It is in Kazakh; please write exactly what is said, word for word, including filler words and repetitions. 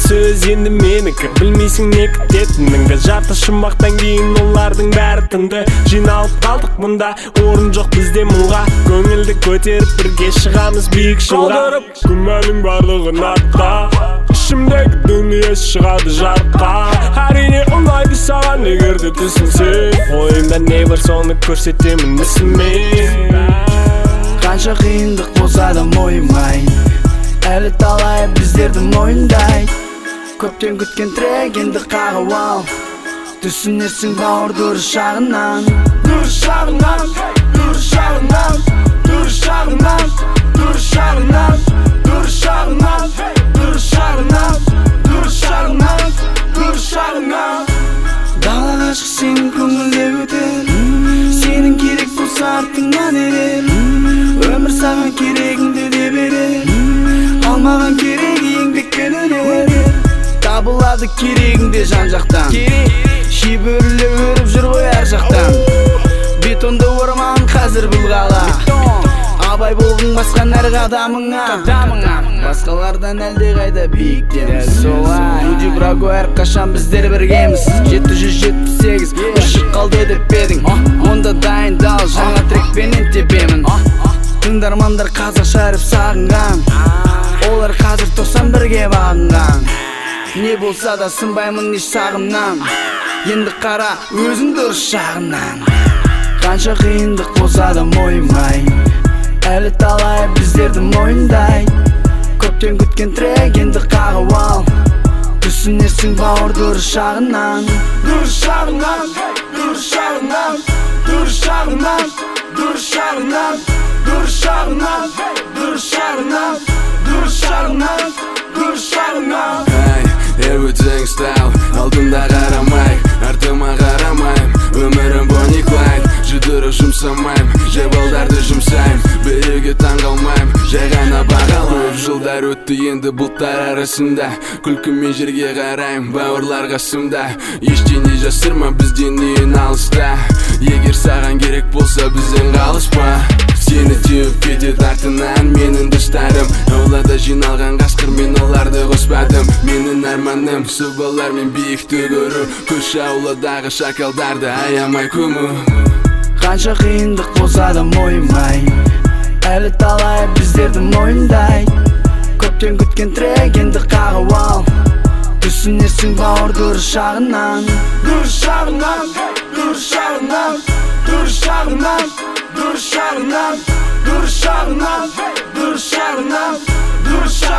сөз енді менікі. Білмейсің не күтетініңді, жарты шумақтан кейін олардың бәрі тынды. Жиналып қалдық мұнда, орын жоқ бізде мұңға. Көңілді көтеріп бірге шығамыз биік шыңға. Қалдырып күмәнің барлығын артта, ішімдегі дүние шығады жарыққа. Әрине ұнайды саған егерде түсінсең, ойымда не бар соны көрсетемін мүсінмен. Қанша қиындық болса да мойымай, әлі талай біздерді мойындай. Көптен күткен трек енді қағып ал, түсінерсің бауыр дұрыс жағынан. Дұрыс жағынан, дұрыс жағынан, дұрыс жағынан, дұрыс жағынан, дұрыс жағынан, дұрыс жағынан, дұрыс жағынан, дұрыс жағынан. Далаға шықсаң көңілде өтер, сенің керек болса артыңнан ерер. Өмір саған керегіңді де берер, алмаған керек еңбекпен өнер. Табылады керегіңде жан жақтан, шибірлі өріп жүр ғой әр жақтан. Бетонды орман қазір бұл қала, абай болғың басқан әр қадамыңа. Басқалардан әлде қайда биіктен солай. Руди Браго әрқашан біздер біргеміз. Жеті жүз жетпіс сегіз ұшық қалды деп едің, онда дайындал жаңа трекпенен тебемін. Тыңдармандар қазақ шәріп сағынған, олар қазір тоқсан бірге бағынған. Не болса да сынбаймын еш сағымнан, енді қара өзің дұрыс жағынан. Қанша қиындық болса да мойымай, әлі талай біздерді мойындай. Көптен күткен трек енді қағып ал, түсінерсің бауыр дұрыс жағынан. Дұрыс жағынан, дұрыс жағынан, дұрыс жағынан, дұрыс жағынан, дұрыс жағынан, дұрыс жағынан, дұрыс жағынан, дұрыс жағынан. Everything style, алдымда қарамай, артыма қарамайм. Өмірім Бонни Клайд, жұдырық жұмсамайм, жай балдарды жұмсайм. Біреуге таңғалмайм, жай ғана бағалып. Жылдар өтті енді бұлттар арасында, күлкімен жерге қарайм, бауырлар қасымда. Ештеңе жасырма, бізден ең алыста, егер саған керек болса бізден қалыспа. Сені теуіп кетеді артынан менің достарым, аулада жиналған қасқыр мен оларды қоспадым. Менің арманым сұлбалар мен биікті көру, көрші ауладағы шакалдарды аямай көму. Қанша қиындық болса да мойымай, әлі талай біздерді мойындай. Көптен күткен трек енді қағып ал, түсінерсің бауыр дұрыс жағынан. Дұрыс жағынан, дұрыс жағынан, дұрыс жағынан, дұрыс жағынан, дұрыс жағынан, дұрыс жағынан, дұрыс жағынан.